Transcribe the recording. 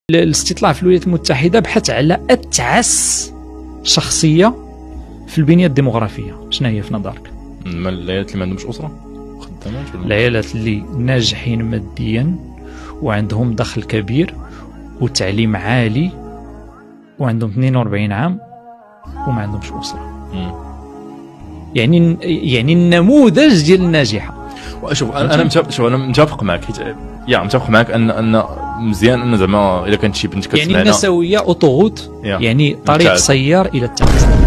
الاستطلاع في الولايات المتحدة بحث على أتعس شخصية في البنية الديموغرافية. شنو هي في نظرك؟ العائلات اللي ما عندهمش أسرة خدامات، العائلات اللي ناجحين ماديا وعندهم دخل كبير وتعليم عالي وعندهم 42 عام وما عندهمش أسرة. يعني النموذج ديال الناجحة. شوف انا متفق معك، متفق معك ان مزيان ان زعما الا كانت شي بنت كتسمعنا يعني النسويه اوتوغوت، يعني طريق سيار الى التعاسه.